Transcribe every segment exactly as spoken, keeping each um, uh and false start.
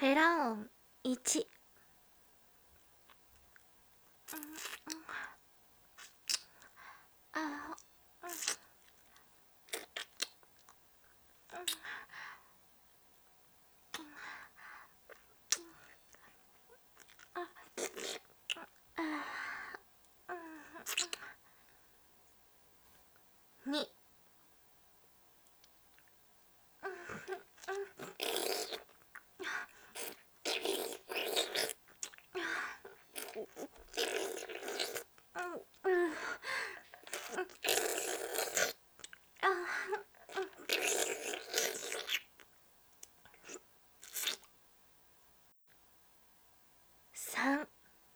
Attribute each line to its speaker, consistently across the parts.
Speaker 1: フェラ音いち。あに。さん。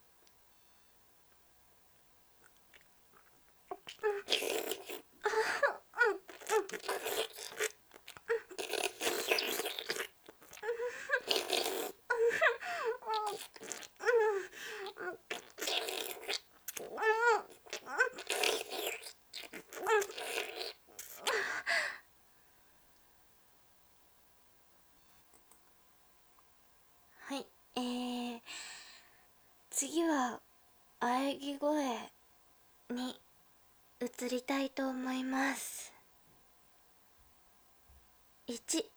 Speaker 1: はい、えー、次は喘ぎ声に移りたいと思います。いち。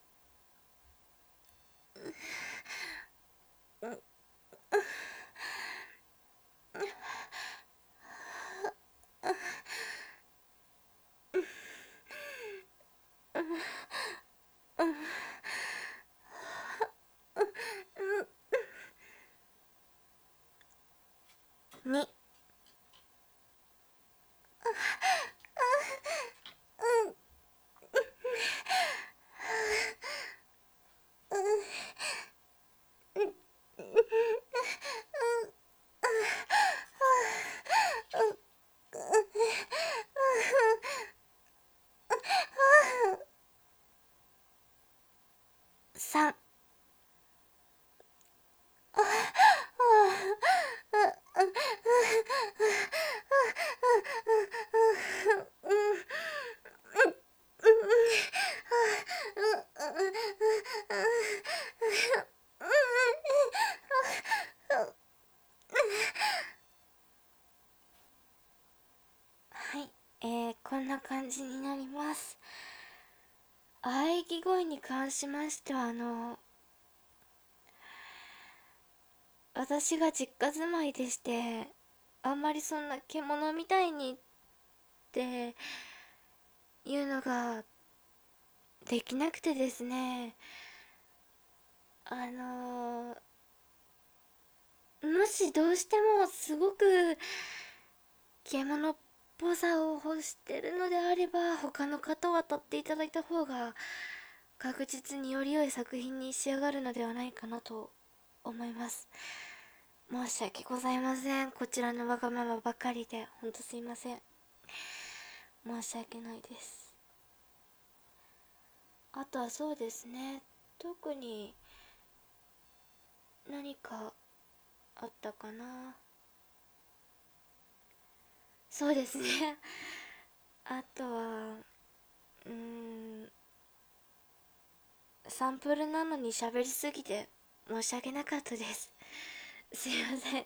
Speaker 1: に。さん。はい、えー、こんな感じになります。喘ぎ声に関しましては、あの私が実家住まいでして、あんまりそんな獣みたいにっていうのができなくてですね、あのー、もしどうしてもすごく獣っぽさを欲してるのであれば、他の方を当たっていただいた方が確実により良い作品に仕上がるのではないかなと思います。申し訳ございません、こちらのわがままばかりで。ほんとすいません、申し訳ないです。あとはそうですね、特に何かあったかな。そうですねあとはうーんサンプルなのに喋りすぎて申し訳なかったです。すいません、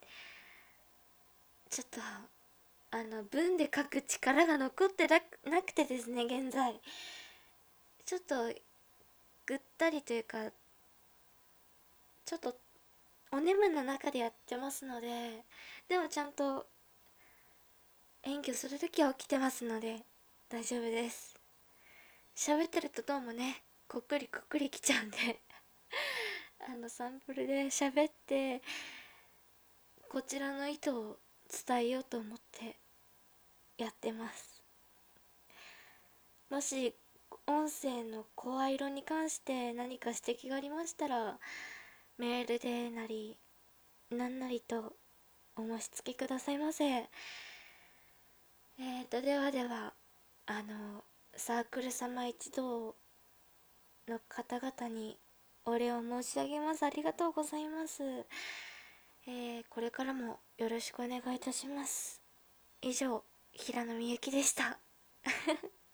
Speaker 1: ちょっとあの文で書く力が残ってななくてですね、現在ちょっとぐったりというか、ちょっとお眠の中でやってますので、でもちゃんと演技をするときは起きてますので大丈夫です。喋ってるとどうもね、こっくりこっくりきちゃうんであのサンプルで喋ってこちらの意図を伝えようと思ってやってます。もし音声の声色に関して何か指摘がありましたら、メールでなりなんなりとお申し付けくださいませ。えーとではでは、あのサークル様一同の方々にお礼を申し上げます。ありがとうございます。えー、これからもよろしくお願いいたします。以上、平野みゆきでした